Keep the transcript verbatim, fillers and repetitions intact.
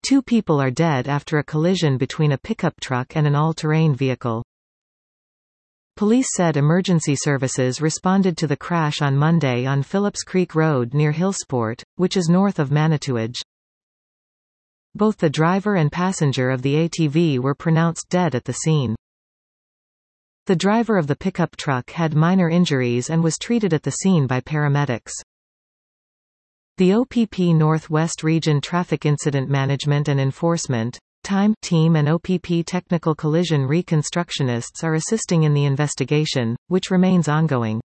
Two people are dead after a collision between a pickup truck and an all-terrain vehicle. Police said emergency services responded to the crash on Monday on Phillips Creek Road near Hillsport, which is north of Manitouwadge. Both the driver and passenger of the A T V were pronounced dead at the scene. The driver of the pickup truck had minor injuries and was treated at the scene by paramedics. The O P P Northwest Region Traffic Incident Management and Enforcement Time Team and O P P Technical Collision Reconstructionists are assisting in the investigation, which remains ongoing.